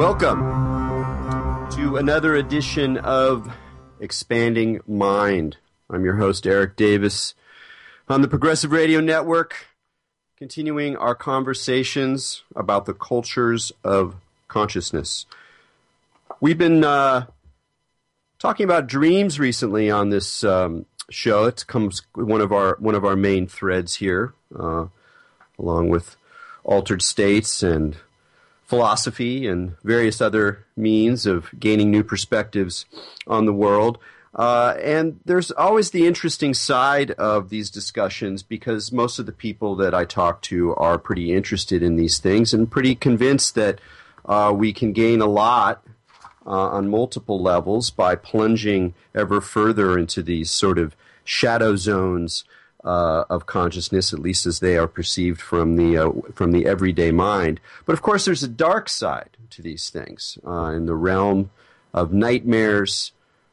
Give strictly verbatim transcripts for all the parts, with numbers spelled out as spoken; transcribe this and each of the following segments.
Welcome to another edition of Expanding Mind. I'm your host, Eric Davis, on the Progressive Radio Network, continuing our conversations about the cultures of consciousness. We've been uh, talking about dreams recently on this um, show. It comes one of our one of our main threads here, uh, along with altered states and philosophy and various other means of gaining new perspectives on the world. Uh, and there's always the interesting side of these discussions because most of the people that I talk to are pretty interested in these things and pretty convinced that uh, we can gain a lot uh, on multiple levels by plunging ever further into these sort of shadow zones Uh, of consciousness, at least as they are perceived from the uh, from the everyday mind. But of course, there's a dark side to these things uh, in the realm of nightmares,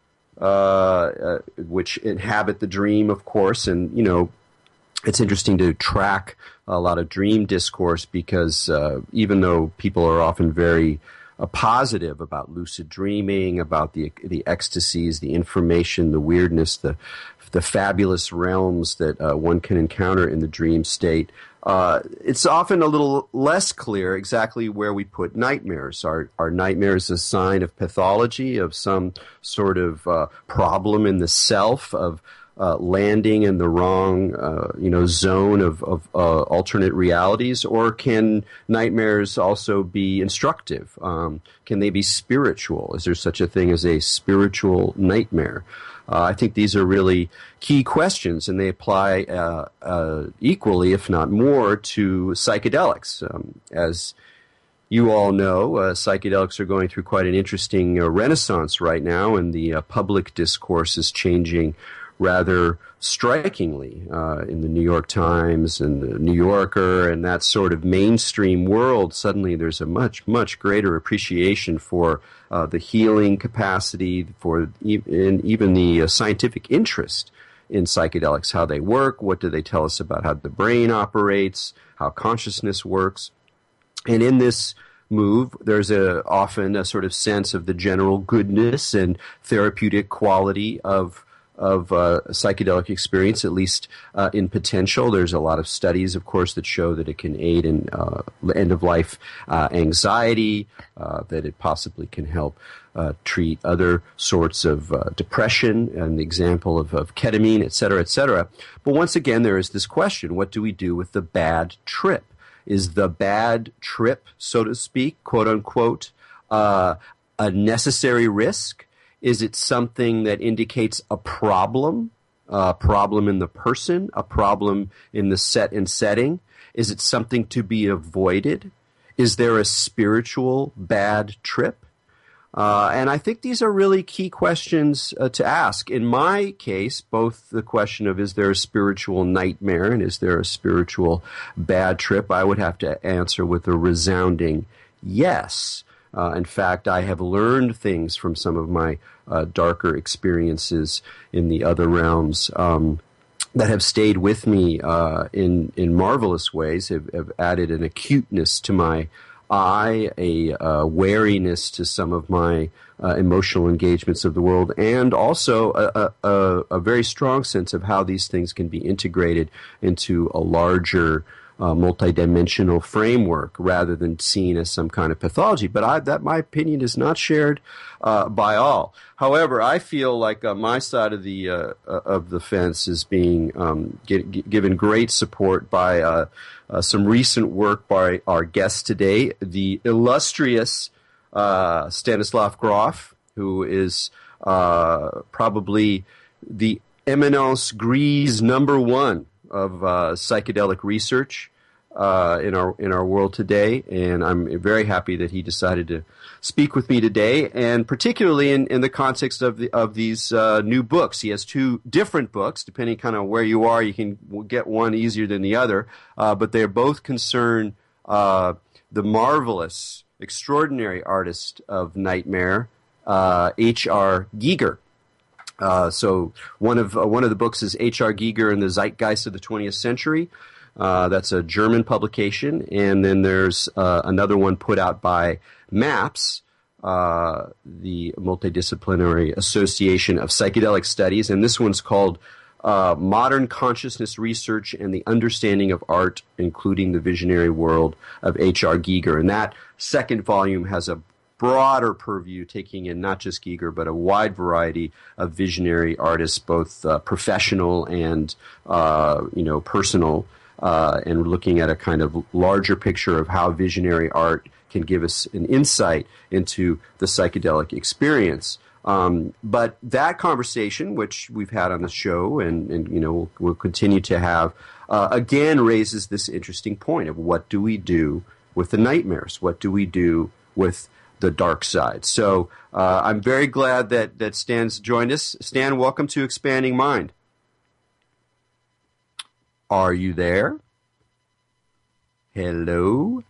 uh, uh, which inhabit the dream, of course. And you know, it's interesting to track a lot of dream discourse because uh, even though people are often very uh, positive about lucid dreaming, about the the ecstasies, the information, the weirdness, the the fabulous realms that uh, one can encounter in the dream state, uh, it's often a little less clear exactly where we put nightmares. Are, are nightmares a sign of pathology, of some sort of uh, problem in the self, of uh, landing in the wrong uh, you know, zone of, of uh, alternate realities? Or can nightmares also be instructive? Um, can they be spiritual? Is there such a thing as a spiritual nightmare? Uh, I think these are really key questions, and they apply uh, uh, equally, if not more, to psychedelics. Um, as you all know, uh, psychedelics are going through quite an interesting uh, renaissance right now, and the uh, public discourse is changing rather strikingly uh, in the New York Times and the New Yorker and that sort of mainstream world. Suddenly there's a much, much greater appreciation for uh, the healing capacity, for e- and even the uh, scientific interest in psychedelics, how they work, what do they tell us about how the brain operates, how consciousness works. And in this move, there's a, often a sort of sense of the general goodness and therapeutic quality of of uh, psychedelic experience, at least uh, in potential. There's a lot of studies, of course, that show that it can aid in uh, end-of-life uh, anxiety, uh, that it possibly can help uh, treat other sorts of uh, depression, and the example of, of ketamine, et cetera, et cetera. But once again, there is this question, what do we do with the bad trip? Is the bad trip, so to speak, quote-unquote, uh, a necessary risk? Is it something that indicates a problem, a problem in the person, a problem in the set and setting? Is it something to be avoided? Is there a spiritual bad trip? Uh, and I think these are really key questions uh, to ask. In my case, both the question of is there a spiritual nightmare and is there a spiritual bad trip, I would have to answer with a resounding yes. Uh, in fact, I have learned things from some of my uh, darker experiences in the other realms um, that have stayed with me uh, in in marvelous ways, have, have added an acuteness to my eye, a uh, wariness to some of my uh, emotional engagements of the world, and also a, a, a very strong sense of how these things can be integrated into a larger Uh, multidimensional framework rather than seen as some kind of pathology. But I, that, my opinion, is not shared uh, by all. However, I feel like uh, my side of the uh, of the fence is being um, get, given great support by uh, uh, some recent work by our guest today, the illustrious uh, Stanislav Grof, who is uh, probably the eminence grise number one of uh, psychedelic research uh, in our in our world today, and I'm very happy that he decided to speak with me today, and particularly in, in the context of the, of these uh, new books. He has two different books, depending kind of where you are. You can get one easier than the other, uh, but they both concern uh, the marvelous, extraordinary artist of nightmare, uh, H R Giger. Uh, so one of uh, one of the books is H R Giger and the Zeitgeist of the twentieth Century. Uh, that's a German publication. And then there's uh, another one put out by MAPS, uh, the Multidisciplinary Association of Psychedelic Studies. And this one's called uh, Modern Consciousness Research and the Understanding of Art, Including the Visionary World of H R Giger. And that second volume has a broader purview, taking in not just Giger, but a wide variety of visionary artists, both uh, professional and, uh, you know, personal, uh, and looking at a kind of larger picture of how visionary art can give us an insight into the psychedelic experience. Um, but that conversation, which we've had on the show and, and you know, we'll, we'll continue to have, uh, again raises this interesting point of what do we do with the nightmares? What do we do with the dark side? So uh, I'm very glad that, that Stan's joined us. Stan, welcome to Expanding Mind. Are you there? Hello?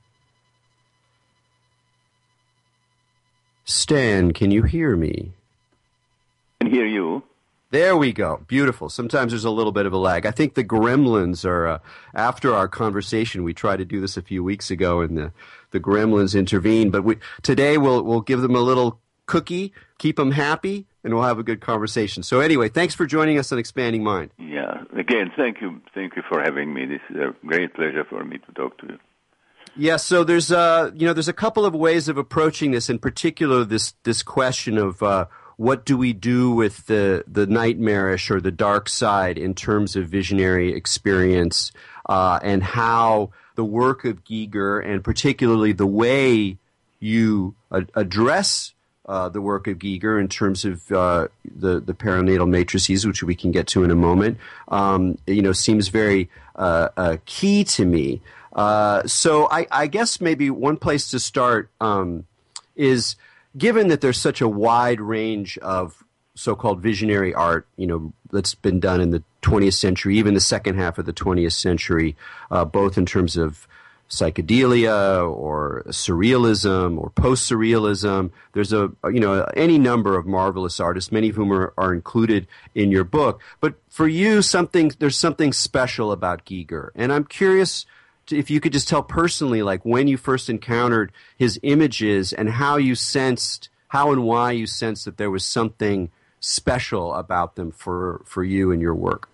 Stan, can you hear me? I can hear you. There we go. Beautiful. Sometimes there's a little bit of a lag. I think the gremlins are, uh, after our conversation, we tried to do this a few weeks ago, and the, the gremlins intervened. But we, today we'll, we'll give them a little cookie, keep them happy, and we'll have a good conversation. So anyway, thanks for joining us on Expanding Mind. Yeah. Again, thank you. Thank you for having me. This is a great pleasure for me to talk to you. Yeah, so there's uh, you know, there's a couple of ways of approaching this, in particular this this question of uh, what do we do with the, the nightmarish or the dark side in terms of visionary experience, uh, and how the work of Giger, and particularly the way you a- address uh, the work of Giger in terms of uh, the, the perinatal matrices, which we can get to in a moment, um, you know, seems very uh, uh, key to me. Uh, so I, I guess maybe one place to start um, is, given that there's such a wide range of so-called visionary art, you know, that's been done in the twentieth century, even the second half of the twentieth century, uh, both in terms of psychedelia or surrealism or post-surrealism. There's a, you know, any number of marvelous artists, many of whom are, are included in your book. But for you, something there's something special about Giger. And I'm curious if you could just tell personally, like when you first encountered his images and how you sensed, how and why you sensed that there was something special about them for, for you and your work.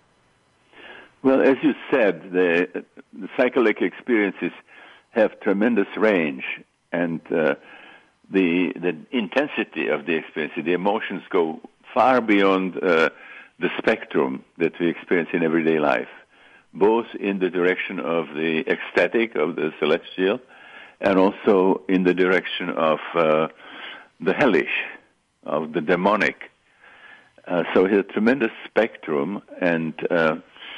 Well, as you said, the, the psychedelic experiences have tremendous range, and uh, the the intensity of the experience, the emotions go far beyond uh, the spectrum that we experience in everyday life, both in the direction of the ecstatic, of the celestial, and also in the direction of uh, the hellish, of the demonic. Uh, so it's a tremendous spectrum, and uh,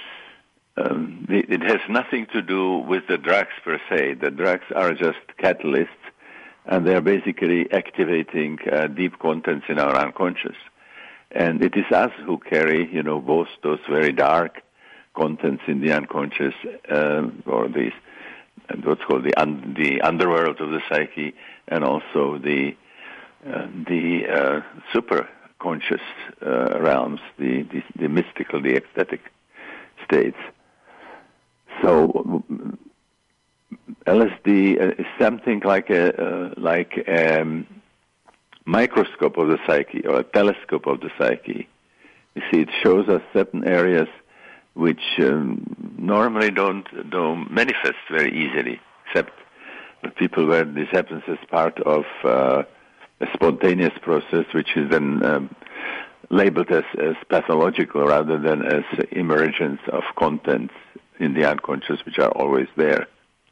um, it, it has nothing to do with the drugs per se. The drugs are just catalysts, and they're basically activating uh, deep contents in our unconscious. And it is us who carry, you know, both those very dark contents in the unconscious, uh, or these, what's called the un, the underworld of the psyche, and also the uh, the uh, super conscious uh, realms, the, the the mystical, the ecstatic states. So L S D is something like a uh, like a microscope of the psyche, or a telescope of the psyche. You see, it shows us certain areas which um, normally don't don't manifest very easily, except with people where this happens as part of uh, a spontaneous process, which is then um, labeled as, as pathological rather than as emergence of contents in the unconscious, which are always there.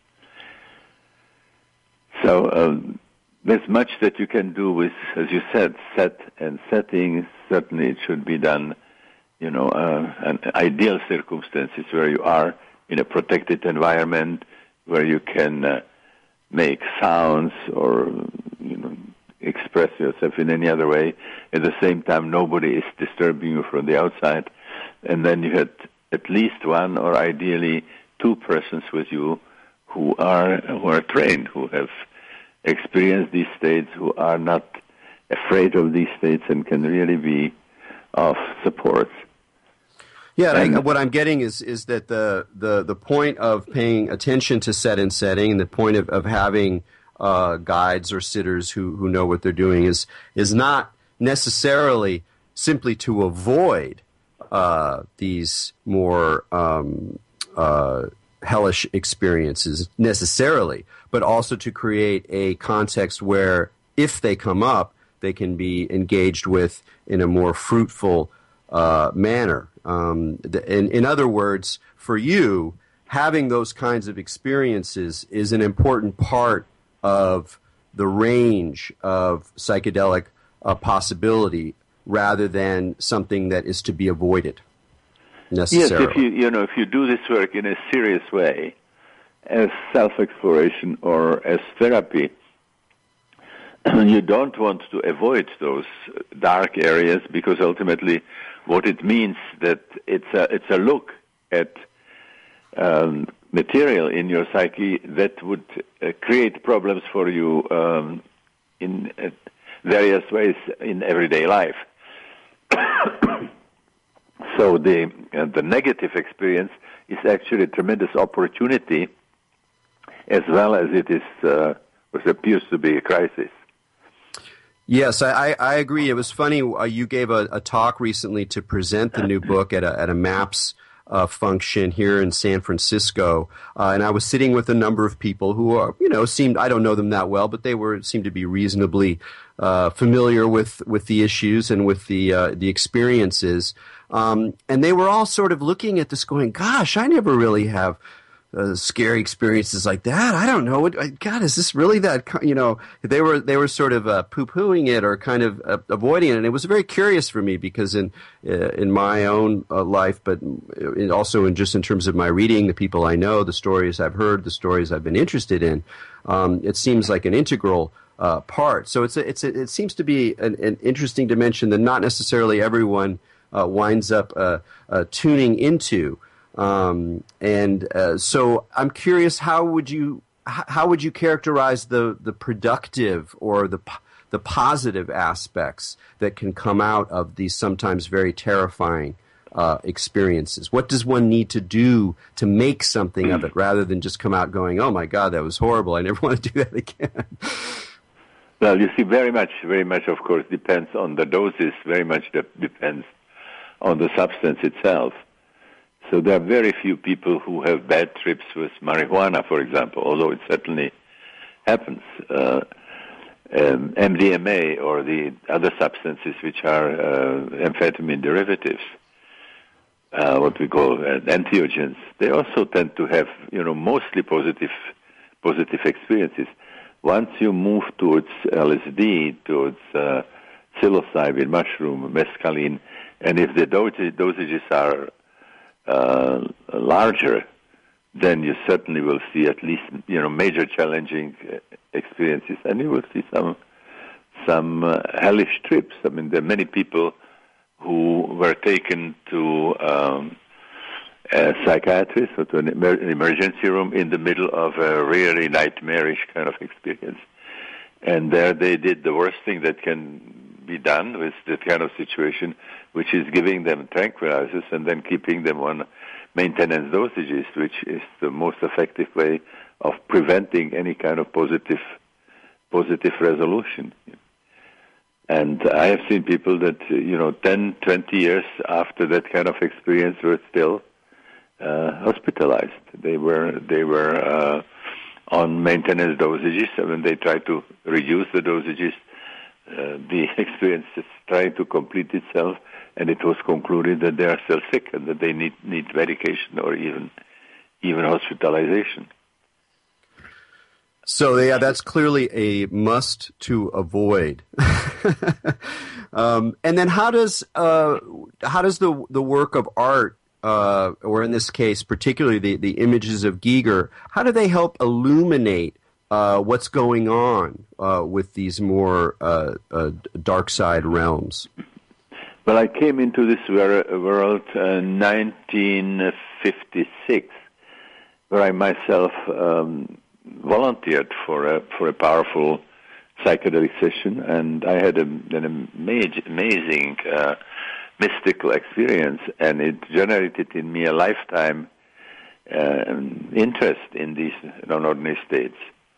So um, there's much that you can do with, as you said, set and setting. Certainly it should be done, you know, uh, an ideal circumstances where you are in a protected environment, where you can uh, make sounds or, you know, express yourself in any other way. At the same time, nobody is disturbing you from the outside. And then you had at least one, or ideally two persons with you who are who are trained, who have experienced these states, who are not afraid of these states and can really be of support. Yeah, and I, what I'm getting is is that the, the, the point of paying attention to set and setting, and the point of, of having uh, guides or sitters who, who know what they're doing is is not necessarily simply to avoid uh, these more um, uh, hellish experiences necessarily, but also to create a context where, if they come up, they can be engaged with in a more fruitful uh, manner. Um, in, in other words, for you, having those kinds of experiences is an important part of the range of psychedelic uh, possibility, rather than something that is to be avoided necessarily. Yes, if you you know if you do this work in a serious way, as self-exploration or as therapy, you don't want to avoid those dark areas, because ultimately what it means that it's a, it's a look at um, material in your psyche that would uh, create problems for you um, in uh, various ways in everyday life. So the uh, the negative experience is actually a tremendous opportunity, as well as it is uh, what appears to be a crisis. Yes, I, I agree. It was funny. Uh, you gave a, a talk recently to present the new book at a, at a MAPS uh, function here in San Francisco, uh, and I was sitting with a number of people who are, you know, seemed, I don't know them that well, but they were seemed to be reasonably uh, familiar with, with the issues and with the uh, the experiences, um, and they were all sort of looking at this, going, "Gosh, I never really have." Uh, scary experiences like that. I don't know. What, God, is this really that? You know, they were they were sort of uh, poo-pooing it or kind of uh, avoiding it, and it was very curious for me, because in uh, in my own uh, life, but in also in just in terms of my reading, the people I know, the stories I've heard, the stories I've been interested in, um, it seems like an integral uh, part. So it's a, it's a, it seems to be an, an interesting dimension that not necessarily everyone uh, winds up uh, uh, tuning into. Um, and uh, so I'm curious, how would you how would you characterize the, the productive or the the positive aspects that can come out of these sometimes very terrifying uh, experiences? What does one need to do to make something of it, rather than just come out going, "Oh my God, that was horrible. I never want to do that again"? Well, you see, very much, very much, of course, depends on the doses. Very much depends on the substance itself. So there are very few people who have bad trips with marijuana, for example, although it certainly happens. Uh, um, M D M A or the other substances which are uh, amphetamine derivatives, uh, what we call uh, entheogens, they also tend to have, you know, mostly positive positive experiences. Once you move towards L S D, towards uh, psilocybin, mushroom, mescaline, and if the dosage, dosages are Uh, larger, then you certainly will see at least, you know, major challenging uh, experiences, and you will see some some uh, hellish trips. I mean, there are many people who were taken to um, a psychiatrist or to an, emer- an emergency room in the middle of a really nightmarish kind of experience, and there they did the worst thing that can be done with that kind of situation, which is giving them tranquilizers and then keeping them on maintenance dosages, which is the most effective way of preventing any kind of positive positive resolution. And I have seen people that, you know, ten, twenty years after that kind of experience were still uh, hospitalized. They were they were uh, on maintenance dosages, and when they tried to reduce the dosages, Uh, the experience is trying to complete itself, and it was concluded that they are still sick and that they need, need medication or even even hospitalization. So yeah, that's clearly a must to avoid. um, and then how does uh, how does the the work of art, uh, or in this case particularly the, the images of Giger, how do they help illuminate Uh, what's going on uh, with these more uh, uh, dark side realms? Well, I came into this world in uh, nineteen fifty-six, where I myself um, volunteered for a for a powerful psychedelic session, and I had a, an amazing, amazing uh, mystical experience, and it generated in me a lifetime uh, interest in these non-ordinary states.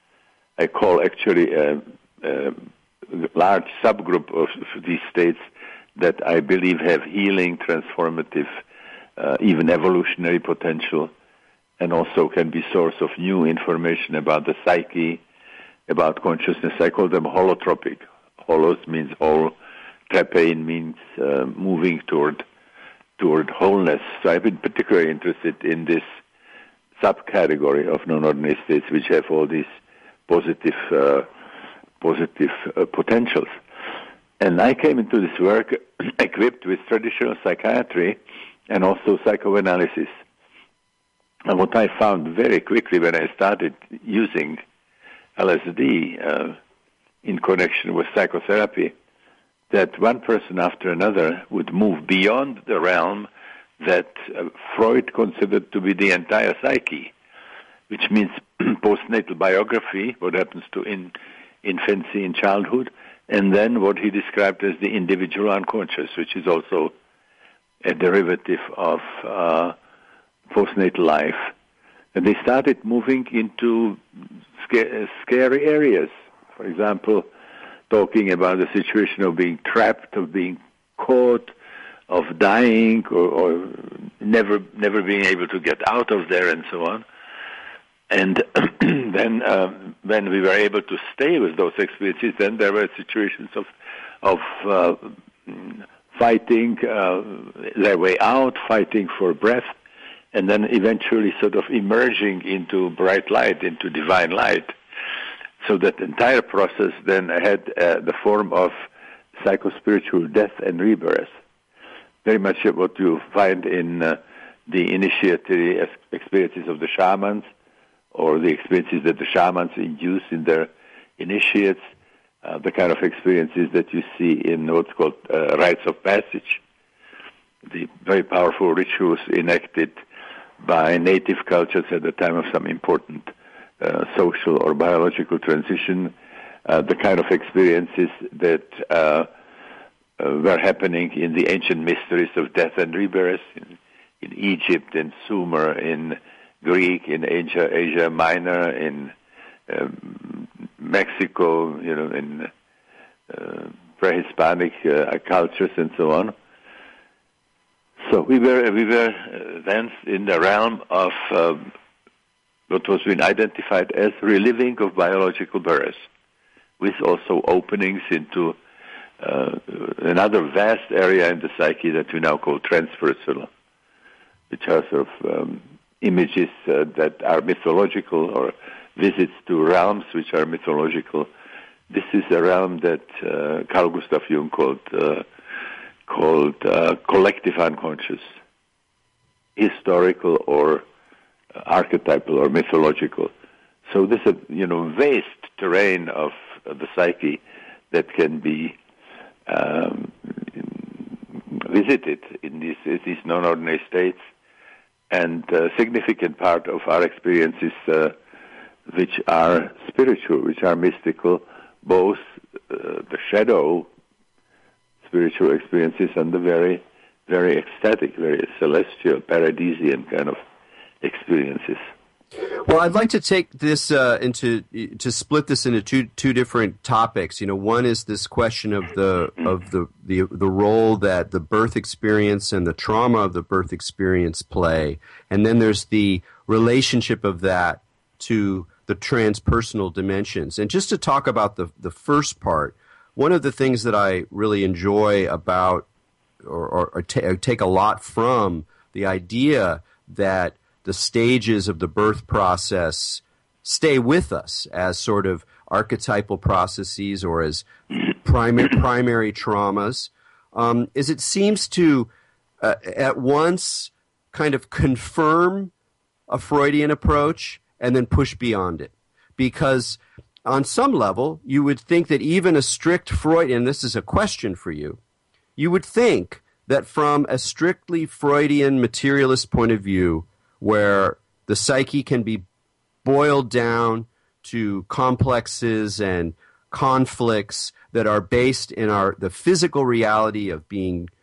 I call actually a, a large subgroup of these states that I believe have healing, transformative, uh, even evolutionary potential, and also can be source of new information about the psyche, about consciousness. I call them holotropic. Holos means whole. Trapein means uh, moving toward toward wholeness. So I've been particularly interested in this subcategory of non-ordinary states, which have all these positive uh, positive uh, potentials. And I came into this work equipped with traditional psychiatry and also psychoanalysis. And what I found very quickly when I started using L S D uh, in connection with psychotherapy, that one person after another would move beyond the realm that uh, Freud considered to be the entire psyche, which means postnatal biography, what happens to in, infancy and childhood, and then what he described as the individual unconscious, which is also a derivative of uh, postnatal life. And they started moving into sca- scary areas. For example, talking about the situation of being trapped, of being caught, of dying, or, or never never being able to get out of there, and so on. And then uh, when we were able to stay with those experiences, then there were situations of of uh, fighting uh, their way out, fighting for breath, and then eventually sort of emerging into bright light, into divine light. So that entire process then had uh, the form of psychospiritual death and rebirth, very much what you find in uh, the initiatory experiences of the shamans, or the experiences that the shamans induce in their initiates, uh, the kind of experiences that you see in what's called uh, rites of passage, the very powerful rituals enacted by native cultures at the time of some important Uh, social or biological transition, uh, the kind of experiences that uh, uh, were happening in the ancient mysteries of death and rebirth in, in Egypt, in Sumer, in Greek, in Asia, Asia Minor, in um, Mexico, you know, in uh, pre-Hispanic uh, cultures, and so on. So we were we were then in the realm of Uh, what was been identified as reliving of biological birth, with also openings into uh, another vast area in the psyche that we now call transpersonal, which are sort of um, images uh, that are mythological, or visits to realms which are mythological. This is a realm that uh, Carl Gustav Jung called, uh, called uh, collective unconscious, historical or archetypal or mythological. So this is, you know, vast terrain of, of the psyche that can be um, visited in these, these non-ordinary states, and a significant part of our experiences uh, which are spiritual, which are mystical, both uh, the shadow spiritual experiences and the very, very ecstatic, very celestial, paradisian kind of experiences. Well, I'd like to take this uh, into to split this into two two different topics. You know, one is this question of the of the, the the role that the birth experience and the trauma of the birth experience play, and then there's the relationship of that to the transpersonal dimensions. And just to talk about the the first part, one of the things that I really enjoy about, or, or, or t- take a lot from the idea that the stages of the birth process stay with us as sort of archetypal processes, or as primary, primary traumas, um, is it seems to uh, at once kind of confirm a Freudian approach and then push beyond it. Because on some level, you would think that even a strict Freudian, and this is a question for you, you would think that from a strictly Freudian materialist point of view, where the psyche can be boiled down to complexes and conflicts that are based in our the physical reality of being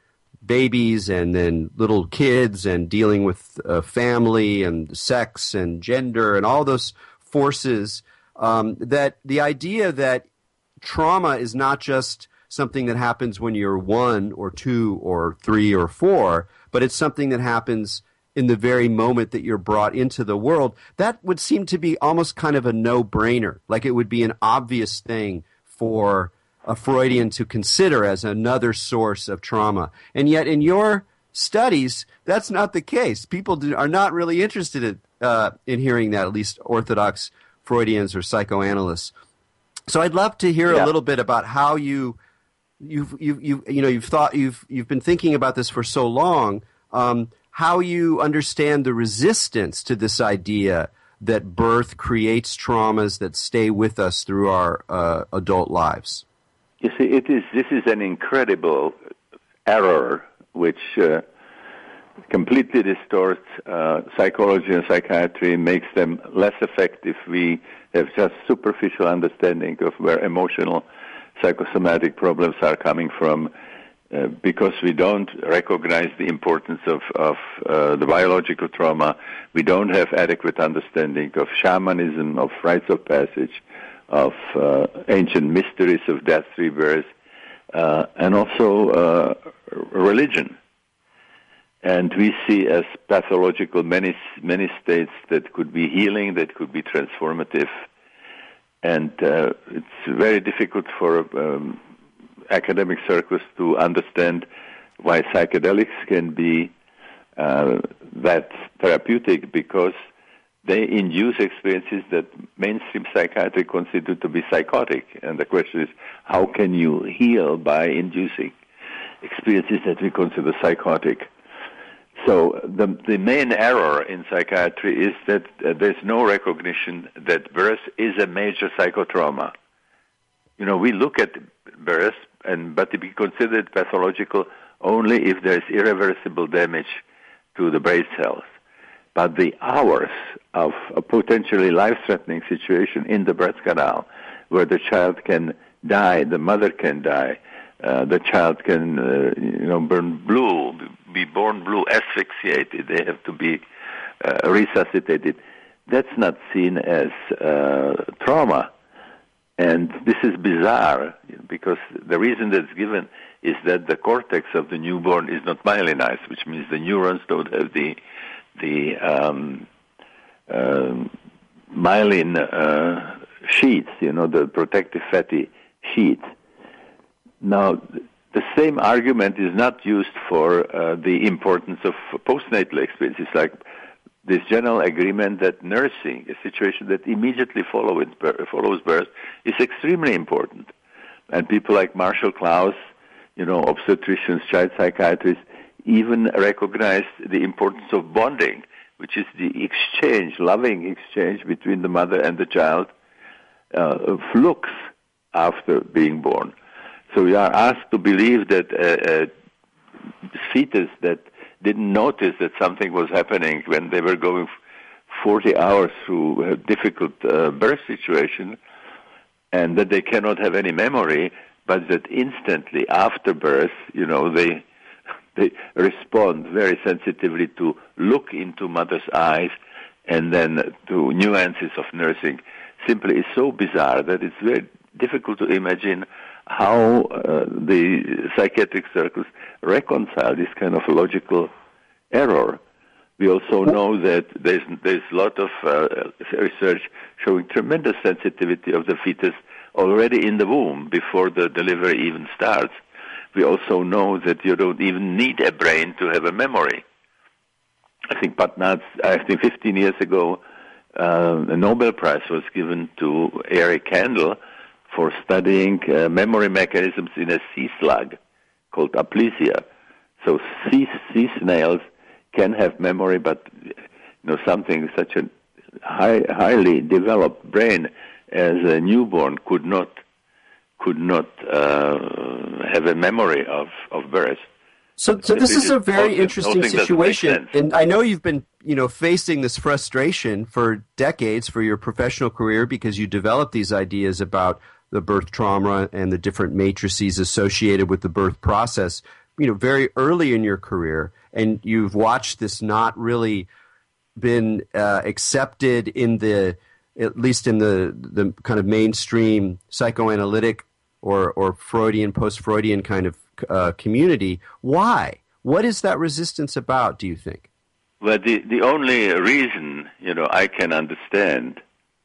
babies and then little kids and dealing with uh, family and sex and gender and all those forces, um, that the idea that trauma is not just something that happens when you're one or two or three or four, but it's something that happens in the very moment that you're brought into the world, that would seem to be almost kind of a no-brainer. Like it would be an obvious thing for a Freudian to consider as another source of trauma. And yet in your studies, that's not the case. People do, are not really interested in, uh, in hearing that, at least Orthodox Freudians or psychoanalysts. So I'd love to hear yeah. a little bit about how you you've you you you know you've thought you've you've been thinking about this for so long. Um, how you understand the resistance to this idea that birth creates traumas that stay with us through our uh, adult lives. You see, it is this is an incredible error which uh, completely distorts uh, psychology and psychiatry, makes them less effective. We have just superficial understanding of where emotional psychosomatic problems are coming from, uh, because we don't recognize the importance of, of uh, the biological trauma. We don't have adequate understanding of shamanism, of rites of passage, of uh, ancient mysteries of death, rebirth, uh, and also uh, religion. And we see as pathological many many states that could be healing, that could be transformative. And uh, it's very difficult for um, academic circles to understand why psychedelics can be uh, that therapeutic, because they induce experiences that mainstream psychiatry consider to be psychotic. And the question is, how can you heal by inducing experiences that we consider psychotic? So the the main error in psychiatry is that uh, there's no recognition that birth is a major psychotrauma. You know, we look at birth, and but to be considered pathological only if there's irreversible damage to the brain cells. But the hours of a potentially life-threatening situation in the birth canal, where the child can die, the mother can die, uh, the child can, uh, you know, burn blue, be born blue, asphyxiated. They have to be uh, resuscitated. That's not seen as uh, trauma. And this is bizarre, because the reason that's given is that the cortex of the newborn is not myelinized, which means the neurons don't have the the um, uh, myelin uh, sheets, you know, the protective fatty sheet. Now, the same argument is not used for uh, the importance of postnatal experiences, like this general agreement that nursing, a situation that immediately follow it, follows birth, is extremely important. And people like Marshall Klaus, you know, obstetricians, child psychiatrists, even recognize the importance of bonding, which is the exchange, loving exchange between the mother and the child, uh, flux after being born. So we are asked to believe that a, a fetus that didn't notice that something was happening when they were going forty hours through a difficult uh, birth situation, and that they cannot have any memory, but that instantly after birth, you know, they they respond very sensitively to look into mother's eyes and then to nuances of nursing, simply is so bizarre that it's very difficult to imagine how uh, the psychiatric circles reconcile this kind of logical error. We also know that there's there's a lot of uh, research showing tremendous sensitivity of the fetus already in the womb before the delivery even starts. We also know that you don't even need a brain to have a memory. I think Patnath, I think fifteen years ago, uh, a Nobel Prize was given to Eric Kandel for studying uh, memory mechanisms in a sea slug called aplysia. So sea, sea snails can have memory, but you know, something such a high, highly developed brain as a newborn could not could not uh, have a memory of, of birth. So, so this is a very interesting situation, and I know you've been, you know, facing this frustration for decades for your professional career because you developed these ideas about the birth trauma and the different matrices associated with the birth process. you know, very early in your career, and you've watched this not really been uh, accepted in the, at least in the the kind of mainstream psychoanalytic or or Freudian, post-Freudian kind of uh, community. Why? What is that resistance about, do you think? Well, the, the only reason, you know, I can understand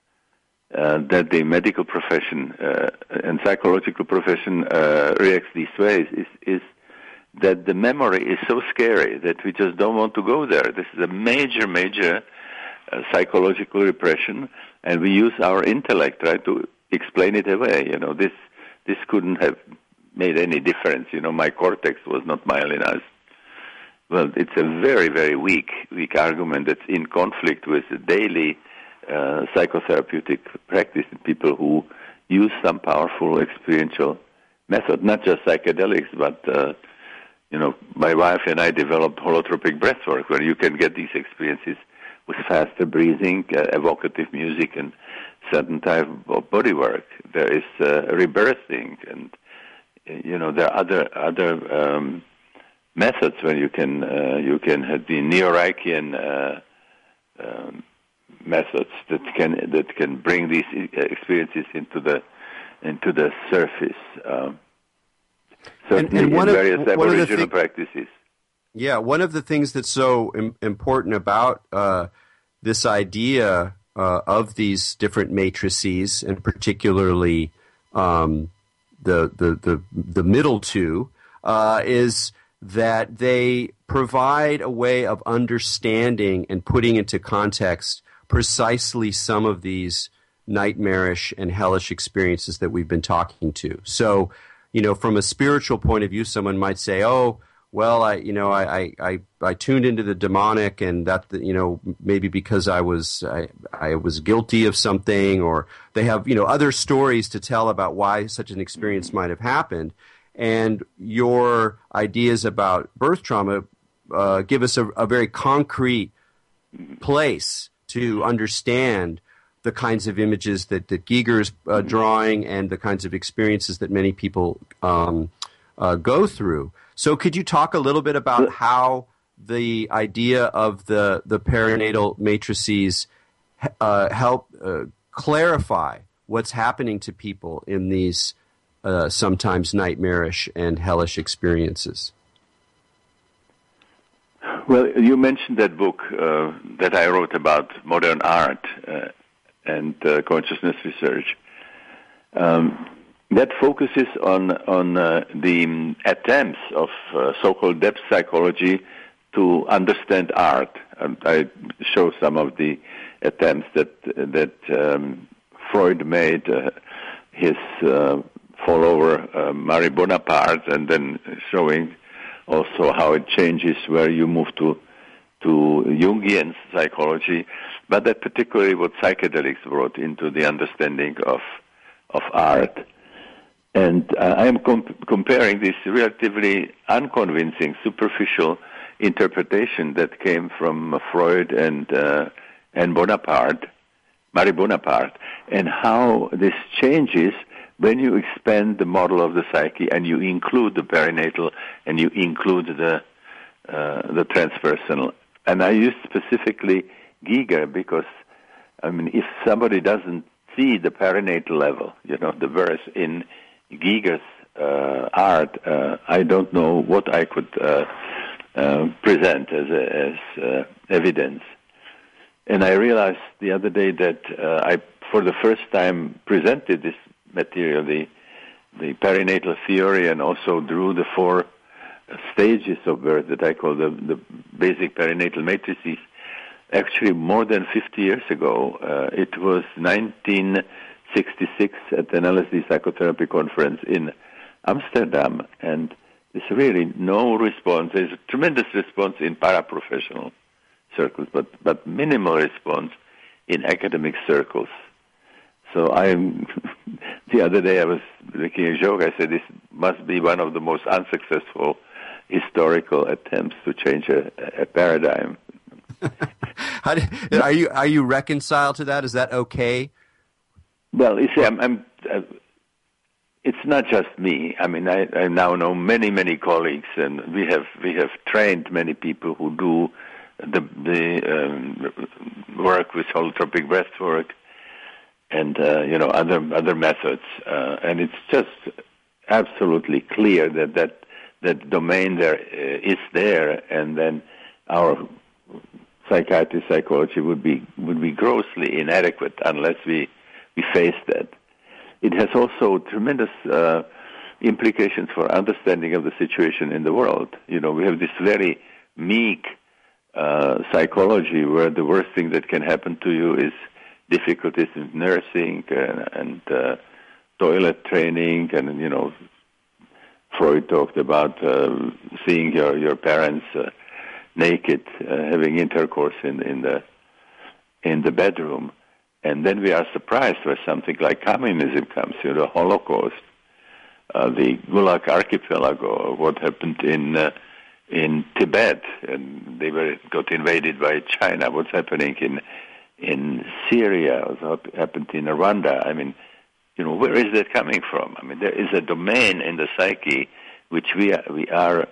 uh, that the medical profession uh, and psychological profession uh, reacts these ways is, is that the memory is so scary that we just don't want to go there. This is a major, major uh, psychological repression, and we use our intellect, right, to explain it away. You know, this this couldn't have made any difference. You know, my cortex was not myelinized. Well, it's a very, very weak, weak argument that's in conflict with the daily uh, psychotherapeutic practice in people who use some powerful experiential method, not just psychedelics, but, uh, you know, my wife and I developed holotropic breathwork, where you can get these experiences with faster breathing, uh, evocative music, and certain type of body work. There is uh, rebirthing, and, you know, there are other, other, um, methods where you can uh, you can have the Neo-Reichian uh, um, methods that can that can bring these experiences into the into the surface. Um, certainly and, and one in various of, Aboriginal thing, practices. Yeah, one of the things that's so im- important about uh, this idea uh, of these different matrices, and particularly um, the, the the the middle two, uh, is that they provide a way of understanding and putting into context precisely some of these nightmarish and hellish experiences that we've been talking to. So, you know, from a spiritual point of view, someone might say, oh, well, I, you know, I, I, I tuned into the demonic, and that, you know, maybe because I was, I, I was guilty of something, or they have, you know, other stories to tell about why such an experience might have happened. And your ideas about birth trauma uh, give us a, a very concrete place to understand the kinds of images that, that Giger's uh, drawing and the kinds of experiences that many people um, uh, go through. So could you talk a little bit about how the idea of the, the perinatal matrices uh, help uh, clarify what's happening to people in these Uh, sometimes nightmarish and hellish experiences? Well, you mentioned that book uh, that I wrote about modern art uh, and uh, consciousness research. Um, that focuses on on uh, the attempts of uh, so-called depth psychology to understand art. And I show some of the attempts that that um, Freud made. Uh, his uh, follower, uh, Marie Bonaparte, and then showing also how it changes where you move to to Jungian psychology, but that particularly what psychedelics brought into the understanding of of art. And uh, I am comp- comparing this relatively unconvincing, superficial interpretation that came from Freud and uh, and Bonaparte, Marie Bonaparte, and how this changes when you expand the model of the psyche and you include the perinatal and you include the uh, the transpersonal. And I use specifically Giger because, I mean, if somebody doesn't see the perinatal level, you know, the verse in Giger's uh, art, uh, I don't know what I could uh, uh, present as, a, as uh, evidence. And I realized the other day that uh, I, for the first time, presented this material, the the perinatal theory, and also drew the four stages of birth that I call the, the basic perinatal matrices. Actually, more than fifty years ago, uh, it was nineteen sixty-six at an L S D psychotherapy conference in Amsterdam, and there's really no response. There's a tremendous response in paraprofessional circles, but, but minimal response in academic circles. So I'm, the other day I was making a joke. I said this must be one of the most unsuccessful historical attempts to change a, a paradigm. How do, are you are you reconciled to that? Is that okay? Well, you see, I'm, I'm uh, it's not just me. I mean, I, I now know many, many colleagues, and we have we have trained many people who do the the um, work with holotropic breath work, and uh, you know other other methods, uh, and it's just absolutely clear that that that domain there uh, is there, and then our psychiatry, psychology would be would be grossly inadequate unless we we face that. It has also tremendous uh, implications for understanding of the situation in the world. You know, we have this very meek uh, psychology where the worst thing that can happen to you is difficulties in nursing and, and uh, toilet training, and you know, Freud talked about uh, seeing your your parents uh, naked, uh, having intercourse in in the in the bedroom. And then we are surprised when something like communism comes, you know, the Holocaust, uh, the Gulag Archipelago, what happened in uh, in Tibet, and they were got invaded by China. What's happening in in Syria? What happened in Rwanda? I mean, you know, where is that coming from? I mean, there is a domain in the psyche which we are, we are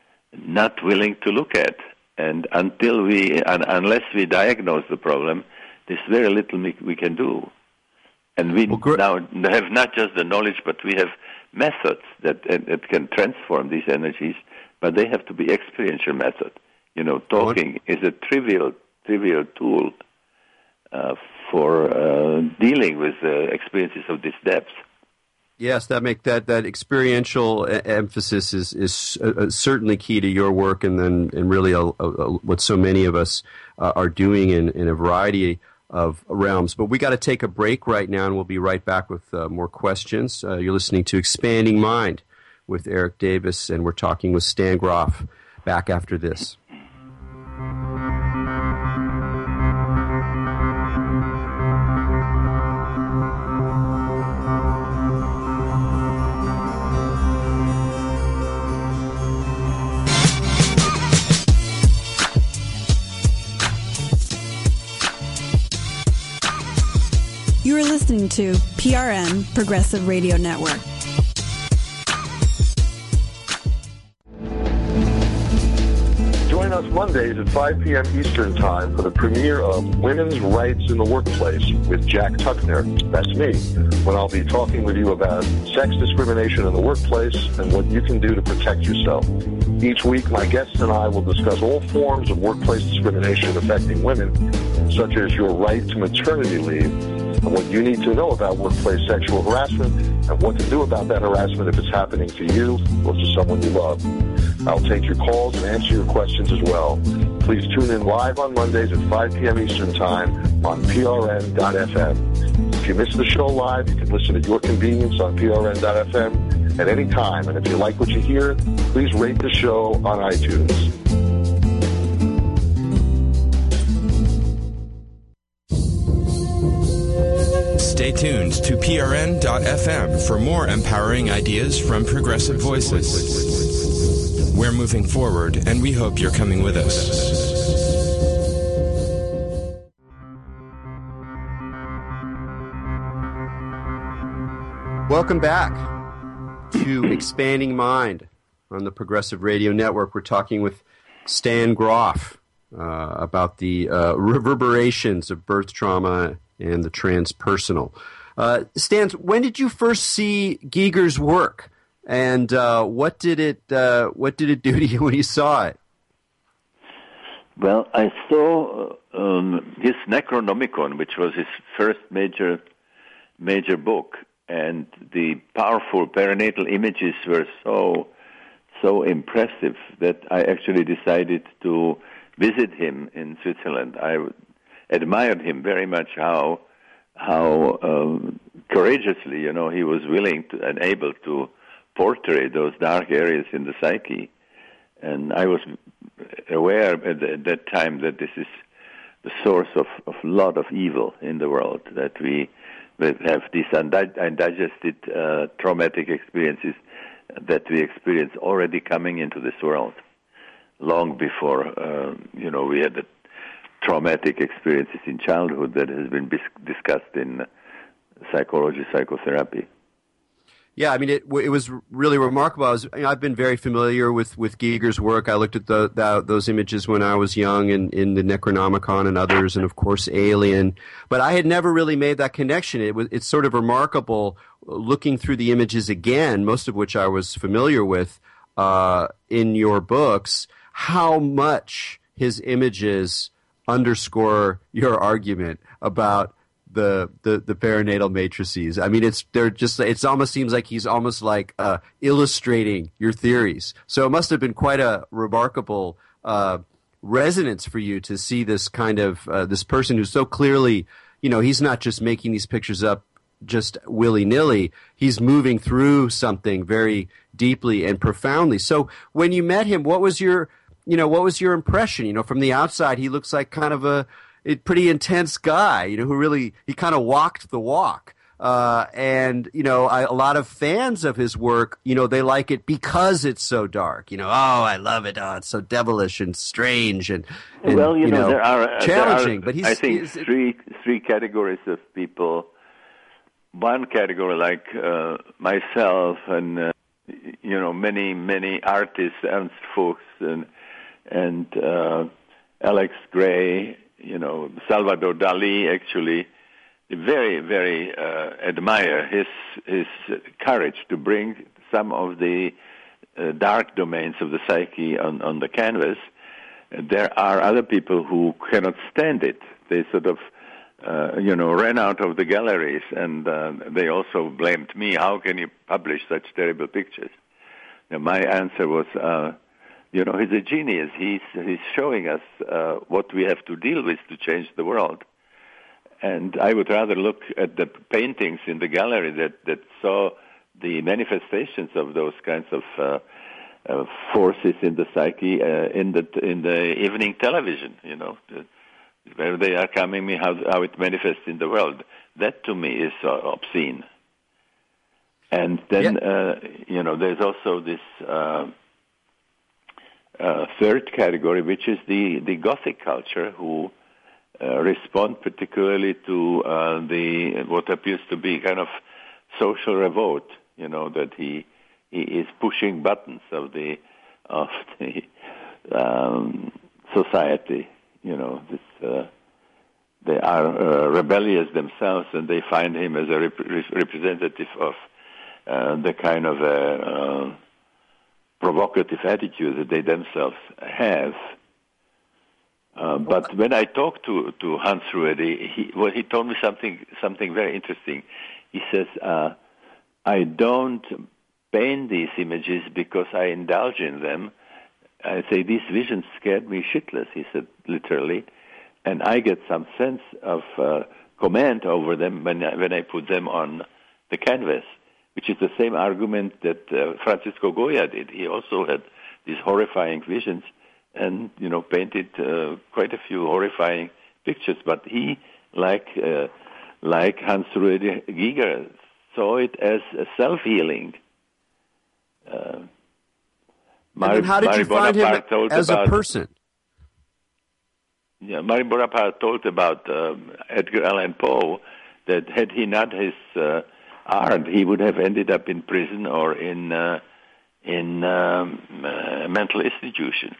not willing to look at, and until we, un, unless we diagnose the problem, there's very little we can do. And we well, gr- now have not just the knowledge, but we have methods that, that can transform these energies, but they have to be experiential method. You know, talking what? is a trivial, trivial tool uh, for uh, dealing with uh, experiences of this depth. Yes, that make that that experiential a- emphasis is is uh, certainly key to your work, and then and really a, a, what so many of us uh, are doing in, in a variety of realms. But we got to take a break right now, and we'll be right back with uh, more questions. Uh, you're listening to Expanding Mind with Eric Davis, and we're talking with Stan Grof. Back after this. You are listening to P R N, Progressive Radio Network. Join us Mondays at five p.m. Eastern Time for the premiere of Women's Rights in the Workplace with Jack Tuckner. That's me, when I'll be talking with you about sex discrimination in the workplace and what you can do to protect yourself. Each week, my guests and I will discuss all forms of workplace discrimination affecting women, such as your right to maternity leave, and what you need to know about workplace sexual harassment, and what to do about that harassment if it's happening to you or to someone you love. I'll take your calls and answer your questions as well. Please tune in live on Mondays at five p.m. Eastern Time on P R N dot F M. If you miss the show live, you can listen at your convenience on P R N dot F M at any time. And if you like what you hear, please rate the show on iTunes. Stay tuned to P R N dot F M for more empowering ideas from Progressive Voices. We're moving forward, and we hope you're coming with us. Welcome back to Expanding Mind on the Progressive Radio Network. We're talking with Stan Grof uh, about the uh, reverberations of birth trauma and the transpersonal. Uh, Stan, when did you first see Giger's work, and uh, what did it uh, what did it do to you when you saw it? Well, I saw um, his Necronomicon, which was his first major major book, and the powerful perinatal images were so so impressive that I actually decided to visit him in Switzerland. I admired him very much, how how um, courageously, you know, he was willing to, and able to portray those dark areas in the psyche. And I was aware at, the, at that time that this is the source of a lot of evil in the world, that we have these undigested uh, traumatic experiences that we experience already coming into this world, long before, uh, you know, we had the traumatic experiences in childhood that has been bis- discussed in psychology, psychotherapy. Yeah, I mean, it it was really remarkable. I was, you know, I've been very familiar with, with Giger's work. I looked at the, the, those images when I was young in, in the Necronomicon and others, and of course Alien. But I had never really made that connection. It was it's sort of remarkable looking through the images again, most of which I was familiar with uh, in your books, how much his images underscore your argument about the, the the perinatal matrices. I mean, it's they're just it almost seems like he's almost like uh, illustrating your theories. So it must have been quite a remarkable uh, resonance for you to see this kind of uh, this person who's so clearly, you know, he's not just making these pictures up just willy-nilly. He's moving through something very deeply and profoundly. So when you met him, what was your you know what was your impression? You know, from the outside, he looks like kind of a a pretty intense guy, you know, who really, he kind of walked the walk. Uh, and, you know, I, a lot of fans of his work, you know, they like it because it's so dark. You know, oh, I love it. Oh, it's so devilish and strange and, and well, you, you know, know, there are, challenging. There are, but he's, I think, he's, three three categories of people. One category, like uh, myself and, uh, you know, many, many artists, Ernst Fuchs and, and uh, Alex Gray, you know, Salvador Dali, actually, very, very uh, admire his his courage to bring some of the uh, dark domains of the psyche on, on the canvas. There are other people who cannot stand it. They sort of, uh, you know, ran out of the galleries, and uh, they also blamed me. How can you publish such terrible pictures? And my answer was, uh, you know, he's a genius. He's he's showing us uh, what we have to deal with to change the world. And I would rather look at the paintings in the gallery that, that saw the manifestations of those kinds of uh, uh, forces in the psyche uh, in the in the evening television. You know, the, where they are coming, me how how it manifests in the world. That to me is uh, obscene. And then yeah. uh, you know, there's also this. Uh, Uh, third category, which is the, the Gothic culture, who uh, respond particularly to uh, the what appears to be kind of social revolt. You know, that he he is pushing buttons of the of the um, society. You know, this, uh, they are uh, rebellious themselves, and they find him as a rep- representative of uh, the kind of a uh, provocative attitude that they themselves have. Uh, but when I talked to, to Hans Ruedi, he, well, he told me something something very interesting. He says, uh, I don't paint these images because I indulge in them. I say, these visions scared me shitless, he said, literally, and I get some sense of uh, command over them when I, when I put them on the canvas, which is the same argument that uh, Francisco Goya did. He also had these horrifying visions and, you know, painted uh, quite a few horrifying pictures. But he, like uh, like Hans Ruedi Giger, saw it as a self-healing. Uh, Mar- and how did you find him as about, a person? Yeah, Marie Bonaparte told about um, Edgar Allan Poe that had he not his uh, art, he would have ended up in prison or in uh, in um, a mental institution.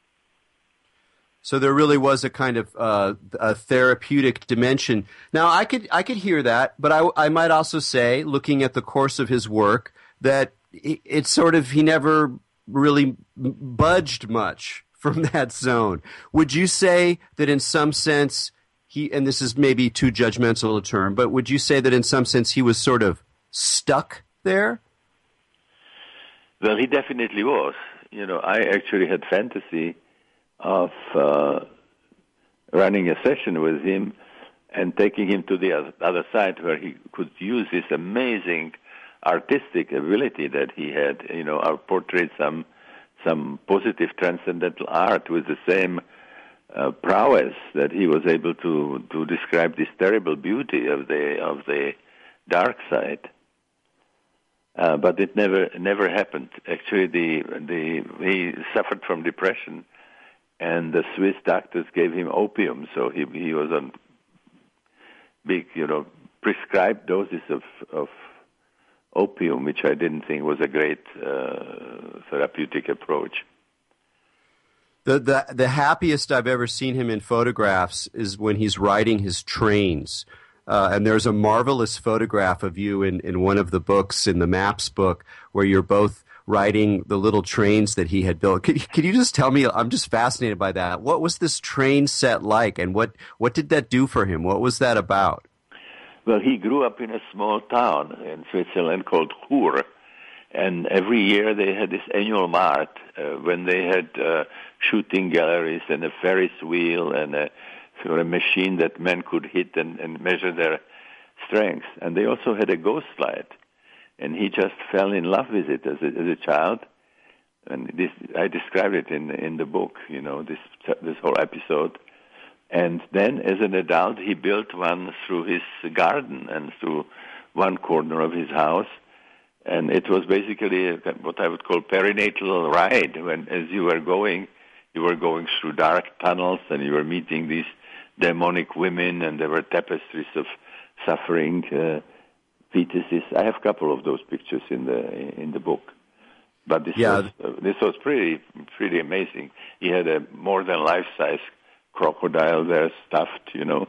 So there really was a kind of uh, a therapeutic dimension. Now, I could I could hear that, but I, I might also say, looking at the course of his work, that it's sort of he never really budged much from that zone. Would you say that in some sense he, and this is maybe too judgmental a term, but would you say that in some sense he was sort of stuck there? Well, he definitely was. You know, I actually had fantasy of uh, running a session with him and taking him to the other side where he could use his amazing artistic ability that he had, you know, or portray some some positive transcendental art with the same uh, prowess that he was able to to describe this terrible beauty of the of the dark side. Uh, but it never never happened. Actually, the the he suffered from depression, and the Swiss doctors gave him opium, so he he was on big, you know, prescribed doses of of opium, which I didn't think was a great uh, therapeutic approach. The, the the happiest I've ever seen him in photographs is when he's riding his trains. Uh, and there's a marvelous photograph of you in, in one of the books, in the Maps book, where you're both riding the little trains that he had built. Could, could you just tell me, I'm just fascinated by that. What was this train set like, and what, what did that do for him? What was that about? Well, he grew up in a small town in Switzerland called Chur, and every year they had this annual mart uh, when they had uh, shooting galleries and a Ferris wheel and a sort of machine that men could hit and, and measure their strength. And they also had a ghost slide, and he just fell in love with it as a, as a child. And this, I described it in in the book, you know, this this whole episode. And then, as an adult, he built one through his garden and through one corner of his house. And it was basically a, what I would call perinatal ride. When, as you were going, you were going through dark tunnels, and you were meeting these demonic women, and there were tapestries of suffering uh, fetuses. I have a couple of those pictures in the in the book. But this yeah. was uh, this was pretty pretty amazing. He had a more than life size crocodile there stuffed, you know.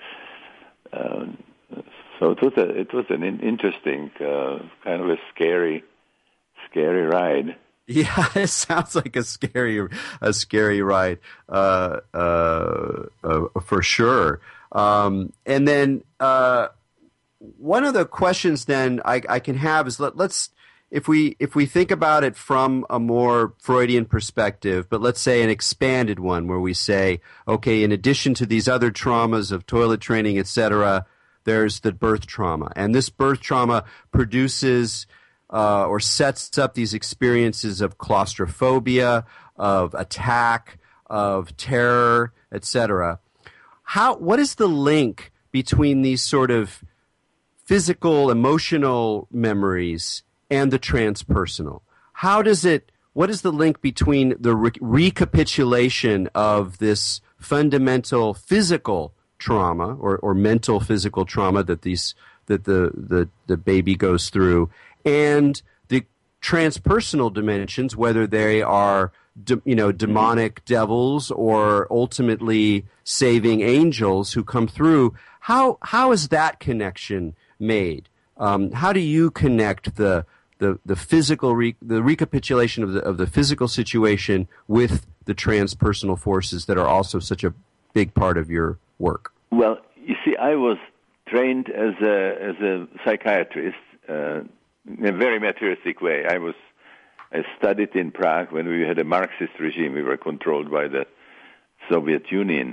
Uh, so it was a it was an interesting uh, kind of a scary scary ride. Yeah, it sounds like a scary a scary ride uh, uh, uh, for sure. Um, and then uh, one of the questions then I, I can have is let, let's. If we if we think about it from a more Freudian perspective, but let's say an expanded one where we say, okay, in addition to these other traumas of toilet training, et cetera, there's the birth trauma. And this birth trauma produces uh, or sets up these experiences of claustrophobia, of attack, of terror, et cetera. How, what is the link between these sort of physical, emotional memories and the transpersonal? How does it, what is the link between the re- recapitulation of this fundamental physical trauma or, or mental physical trauma that these that the, the, the baby goes through and the transpersonal dimensions, whether they are de, you know demonic devils or ultimately saving angels who come through? How how is that connection made? Um, how do you connect the the the physical re, the recapitulation of the of the physical situation with the transpersonal forces that are also such a big part of your work? Well, you see, I was trained as a as a psychiatrist uh, in a very materialistic way. I was I studied in Prague when we had a Marxist regime. We were controlled by the Soviet Union,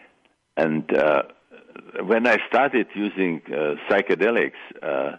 and uh, when I started using uh, psychedelics. Uh,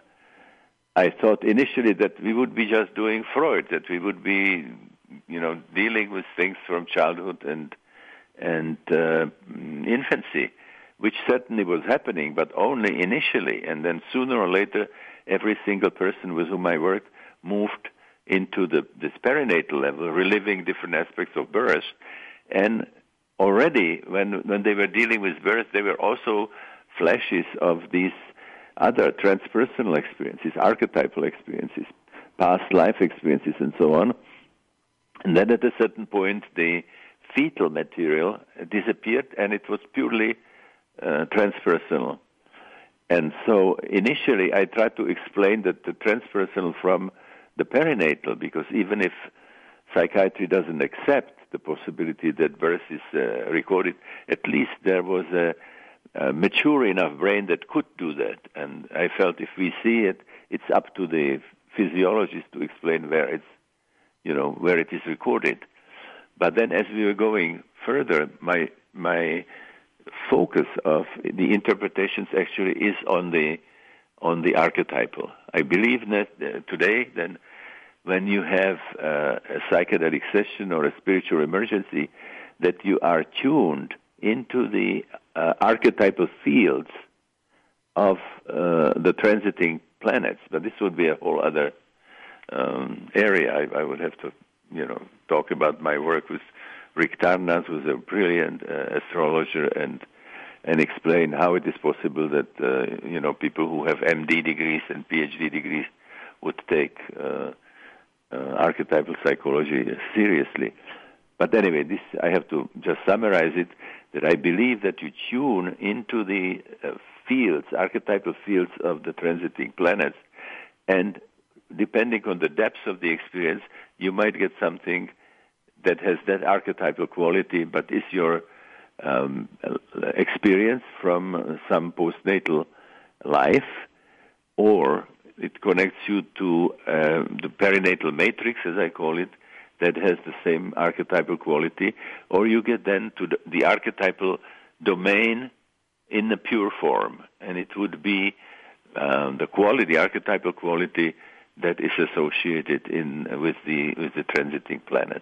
I thought initially that we would be just doing Freud, that we would be, you know, dealing with things from childhood and and uh, infancy, which certainly was happening, but only initially. And then sooner or later, every single person with whom I worked moved into the this perinatal level, reliving different aspects of birth. And already, when when they were dealing with birth, there were also flashes of these other transpersonal experiences, archetypal experiences, past life experiences, and so on. And then at a certain point, the fetal material disappeared, and it was purely uh, transpersonal. And so initially, I tried to explain that the transpersonal from the perinatal, because even if psychiatry doesn't accept the possibility that birth is uh, recorded, at least there was a Uh, mature enough brain that could do that. And I felt if we see it, it's up to the physiologist to explain where it's, you know, where it is recorded. But then as we were going further, my my focus of the interpretations actually is on the on the archetypal. I believe that uh, today, then, when you have uh, a psychedelic session or a spiritual emergency, that you are tuned into the uh, archetypal fields of uh, the transiting planets. But this would be a whole other um, area. I, I would have to, you know, talk about my work with Rick Tarnas, who's a brilliant uh, astrologer, and and explain how it is possible that, uh, you know, people who have M D degrees and P H D degrees would take uh, uh, archetypal psychology seriously. But anyway, this I have to just summarize it, that I believe that you tune into the uh, fields, archetypal fields of the transiting planets, and depending on the depths of the experience, you might get something that has that archetypal quality, but is your um, experience from some postnatal life, or it connects you to uh, the perinatal matrix, as I call it, that has the same archetypal quality, or you get then to the, the archetypal domain in the pure form, and it would be um, the quality, the archetypal quality that is associated in with the with the transiting planets.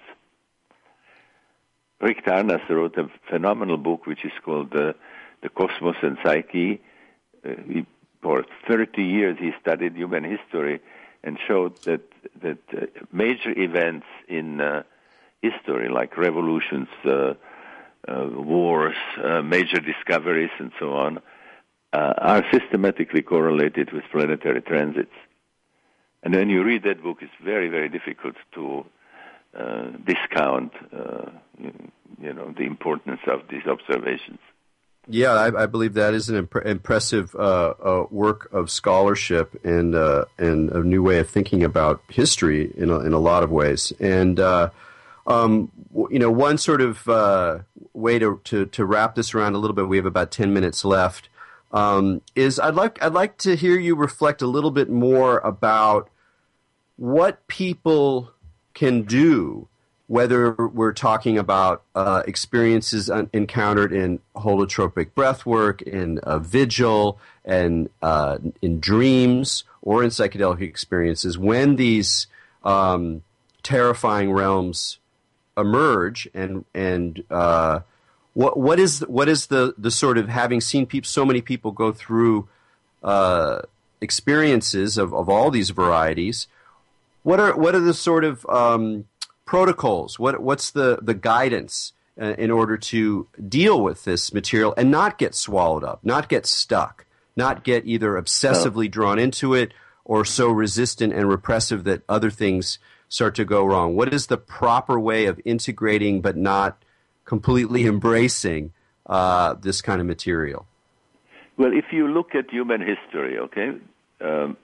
Rick Tarnas wrote a phenomenal book which is called uh, The Cosmos and Psyche. Uh, he, for thirty years he studied human history and showed that that uh, major events in uh, history, like revolutions, uh, uh, wars, uh, major discoveries, and so on, uh, are systematically correlated with planetary transits. And when you read that book, it's very, very difficult to uh, discount, uh, you know, the importance of these observations. Yeah, I, I believe that is an imp- impressive uh, uh, work of scholarship and uh, and a new way of thinking about history in a, in a lot of ways. And uh, um, you know, one sort of uh, way to, to to wrap this around a little bit. We have about ten minutes left. Um, is I'd like I'd like to hear you reflect a little bit more about what people can do, whether we're talking about uh, experiences un- encountered in holotropic breathwork, in a vigil, and uh, in dreams, or in psychedelic experiences, when these um, terrifying realms emerge, and and uh, what what is what is the the sort of, having seen peop- so many people go through uh, experiences of, of all these varieties, what are what are the sort of um, protocols? What what's the, the guidance uh, in order to deal with this material and not get swallowed up, not get stuck, not get either obsessively drawn into it or so resistant and repressive that other things start to go wrong? What is the proper way of integrating but not completely embracing uh, this kind of material? Well, if you look at human history, okay, um,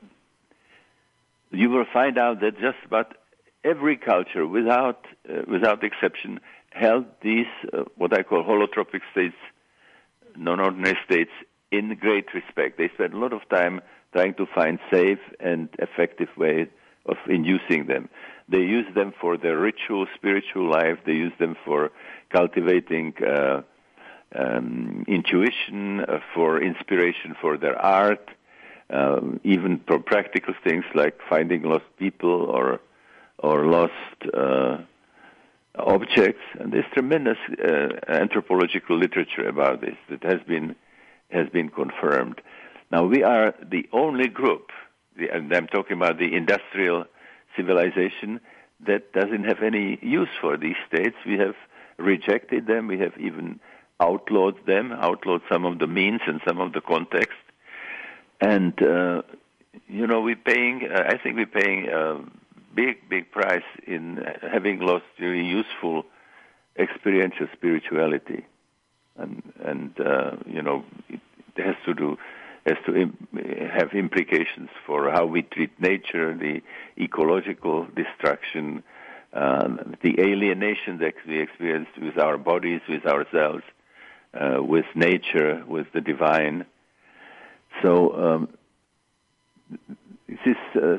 you will find out that just about every culture, without uh, without exception, held these uh, what I call holotropic states, non-ordinary states, in great respect. They spent a lot of time trying to find safe and effective ways of inducing them. They use them for their ritual, spiritual life. They use them for cultivating uh, um, intuition, uh, for inspiration for their art, um, even for practical things like finding lost people or or lost uh, objects. And there's tremendous uh, anthropological literature about this that has been has been confirmed. Now, we are the only group, and I'm talking about the industrial civilization, that doesn't have any use for these states. We have rejected them. We have even outlawed them, outlawed some of the means and some of the context. And, uh, you know, we're paying, uh, I think we're paying a big, big price in having lost really useful experiential spirituality. And, and uh, you know, it, it has to do, has to im- have implications for how we treat nature, the ecological destruction, uh, the alienation that we experience with our bodies, with ourselves, uh, with nature, with the divine. So um, this is a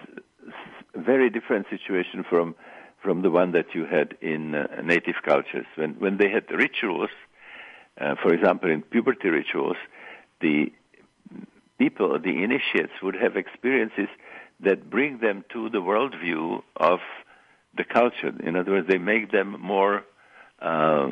very different situation from from the one that you had in uh, native cultures. When when they had rituals, uh, for example, in puberty rituals, the people, the initiates, would have experiences that bring them to the worldview of the culture. In other words, they make them more uh,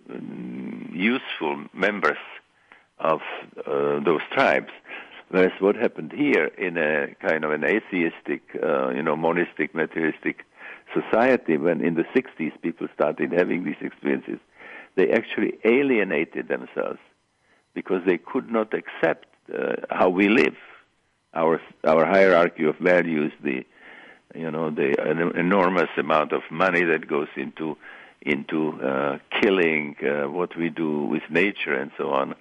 useful members of uh, those tribes. Whereas what happened here in a kind of an atheistic, uh, you know, monistic, materialistic society, when in the sixties people started having these experiences, they actually alienated themselves because they could not accept uh, how we live. our our hierarchy of values, the you know the an enormous amount of money that goes into into uh, killing, uh, what we do with nature, and so on.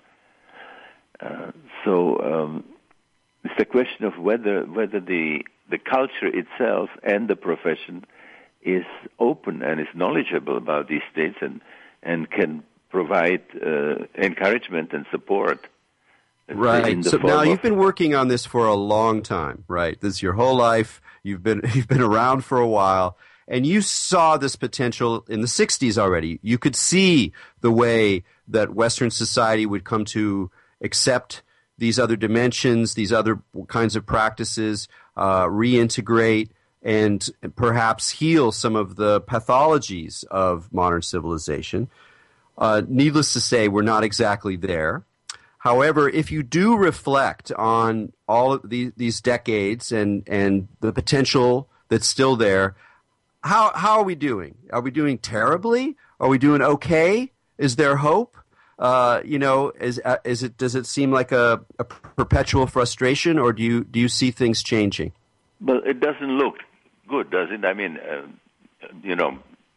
Uh, so um, it's a question of whether whether the the culture itself and the profession is open and is knowledgeable about these states and and can provide uh, encouragement and support. Right. So now you've been working on this for a long time, right? This is your whole life. You've been you've been around for a while, and you saw this potential in the sixties already. You could see the way that Western society would come to accept these other dimensions, these other kinds of practices, uh, reintegrate, and perhaps heal some of the pathologies of modern civilization. Uh, needless to say, we're not exactly there. However, if you do reflect on all of these, these decades and, and the potential that's still there, how how are we doing? Are we doing terribly? Are we doing okay? Is there hope? Uh, you know, is uh, is it does it seem like a, a perpetual frustration, or do you do you see things changing? Well, it doesn't look good, does it? I mean, uh, you know,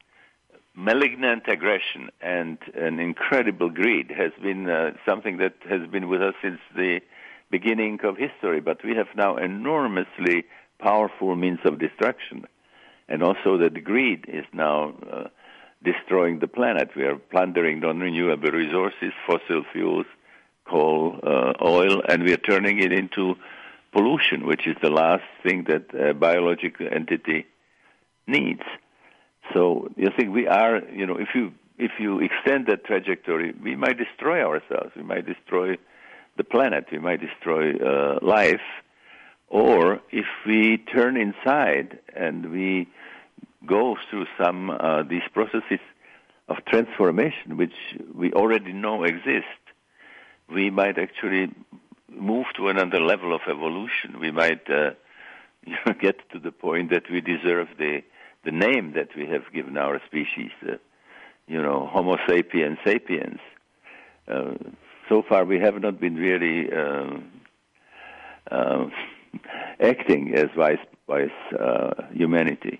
malignant aggression and an incredible greed has been uh, something that has been with us since the beginning of history, but we have now enormously powerful means of destruction. And also that the greed is now uh, destroying the planet. We are plundering non-renewable resources, fossil fuels, coal, uh, oil, and we are turning it into pollution, which is the last thing that a biological entity needs. So you think we are, you know, if you if you extend that trajectory, we might destroy ourselves. We might destroy the planet. We might destroy uh, life. Or if we turn inside and we go through some uh, these processes of transformation, which we already know exist, we might actually move to another level of evolution. We might uh, you know, get to the point that we deserve the the name that we have given our species, uh, you know, Homo sapiens sapiens. Uh, so far, we have not been really uh, uh, acting as wise, wise uh, humanity.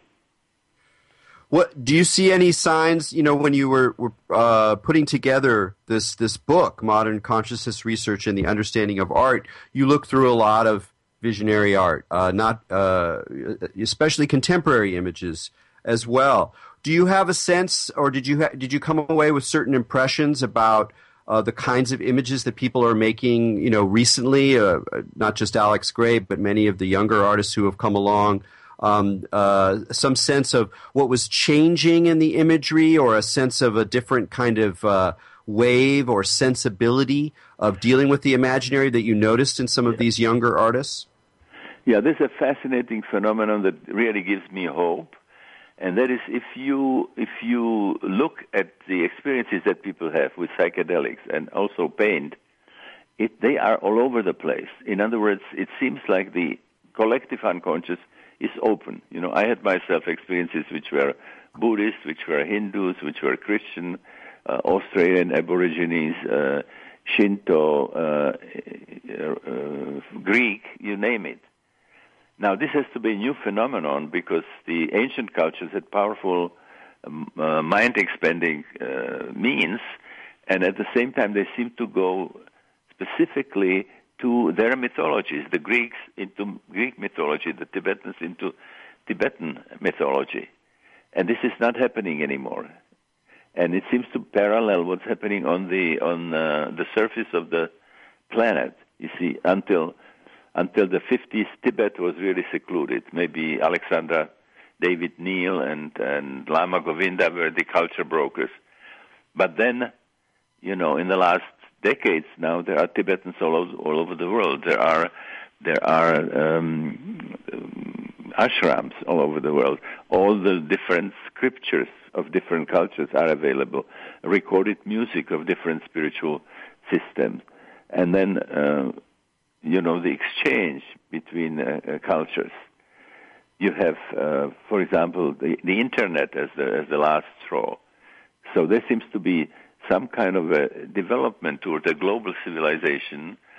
What do you see any signs? You know, when you were, were uh, putting together this this book, Modern Consciousness Research and the Understanding of Art, you look through a lot of visionary art, uh, not uh, especially contemporary images as well. Do you have a sense, or did you ha- did you come away with certain impressions about uh, the kinds of images that people are making? You know, recently, uh, not just Alex Gray, but many of the younger artists who have come along. Um, uh, some sense of what was changing in the imagery, or a sense of a different kind of uh, wave or sensibility of dealing with the imaginary that you noticed in some of these younger artists? Yeah, this is a fascinating phenomenon that really gives me hope, and that is if you if you look at the experiences that people have with psychedelics and also paint, it, they are all over the place. In other words, it seems like the collective unconscious is open. You know, I had myself experiences which were Buddhist, which were Hindus, which were Christian, uh, Australian Aborigines, uh, Shinto, uh, uh, Greek, you name it. Now, this has to be a new phenomenon because the ancient cultures had powerful um, uh, mind-expanding uh, means, and at the same time they seem to go specifically to their mythologies, the Greeks into Greek mythology, the Tibetans into Tibetan mythology. And this is not happening anymore. And it seems to parallel what's happening on the on uh, the surface of the planet. You see, until until the fifties, Tibet was really secluded. Maybe Alexander David Neal and, and Lama Govinda were the culture brokers. But then, you know, in the last decades now, there are Tibetans all over, all over the world. There are there are um, ashrams all over the world. All the different scriptures of different cultures are available. Recorded music of different spiritual systems, and then uh, you know the exchange between uh, uh, cultures. You have, uh, for example, the, the internet as the as the last straw. So there seems to be some kind of a development toward a global civilization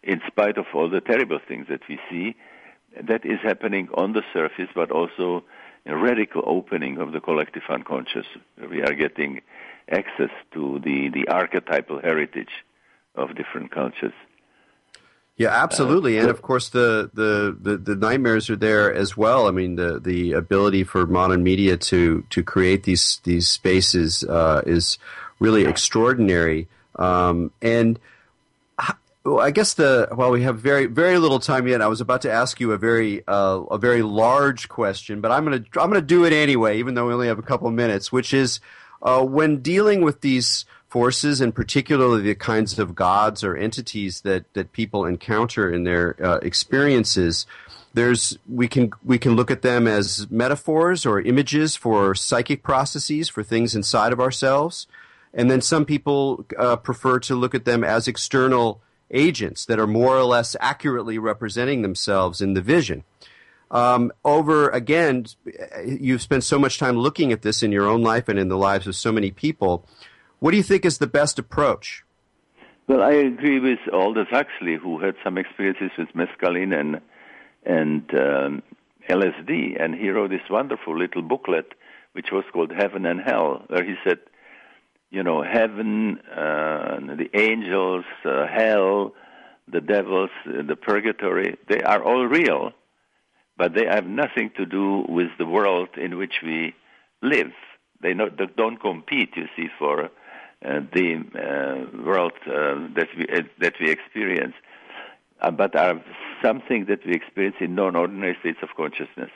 in spite of all the terrible things that we see, that is happening on the surface, but also a radical opening of the collective unconscious. We are getting access to the, the archetypal heritage of different cultures. Yeah, absolutely. Uh, and of course, the, the, the, the nightmares are there as well. I mean, the, the ability for modern media to, to create these, these spaces uh, is really extraordinary. Um, and well, I guess the well, we have very very little time yet. I was about to ask you a very uh, a very large question, but I'm gonna I'm gonna do it anyway, even though we only have a couple of minutes. Which is uh, when dealing with these forces, and particularly the kinds of gods or entities that, that people encounter in their uh, experiences. There's we can we can look at them as metaphors or images for psychic processes, for things inside of ourselves, and then some people uh, prefer to look at them as external agents that are more or less accurately representing themselves in the vision. Um, over, again, you've spent so much time looking at this in your own life and in the lives of so many people. What do you think is the best approach? Well, I agree with Aldous Huxley, who had some experiences with mescaline and, and um, L S D, and he wrote this wonderful little booklet, which was called Heaven and Hell, where he said, you know, heaven, uh, the angels, uh, hell, the devils, uh, the purgatory, they are all real, but they have nothing to do with the world in which we live. They, not, they don't compete, you see, for uh, the uh, world uh, that we uh, that we experience, uh, but are something that we experience in non-ordinary states of consciousness.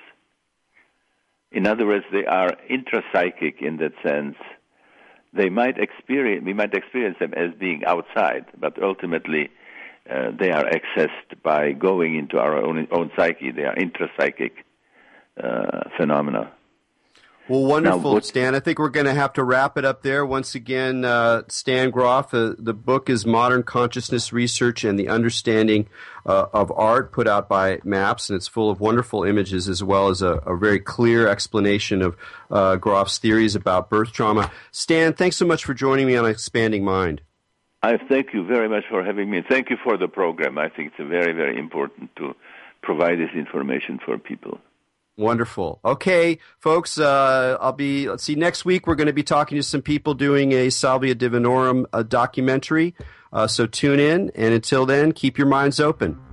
In other words, they are intrapsychic in that sense. They might experience, we might experience them as being outside, but ultimately uh, they are accessed by going into our own, own psyche. They are intrapsychic uh, phenomena. Well, wonderful, now, what, Stan. I think we're going to have to wrap it up there. Once again, uh, Stan Grof, uh, the book is Modern Consciousness Research and the Understanding uh, of Art, put out by MAPS, and it's full of wonderful images as well as a, a very clear explanation of uh, Grof's theories about birth trauma. Stan, thanks so much for joining me on Expanding Mind. I thank you very much for having me. Thank you for the program. I think it's very, very important to provide this information for people. Wonderful. Okay, folks, uh, I'll be, let's see, next week we're going to be talking to some people doing a Salvia Divinorum uh, documentary, uh, so tune in, and until then, keep your minds open.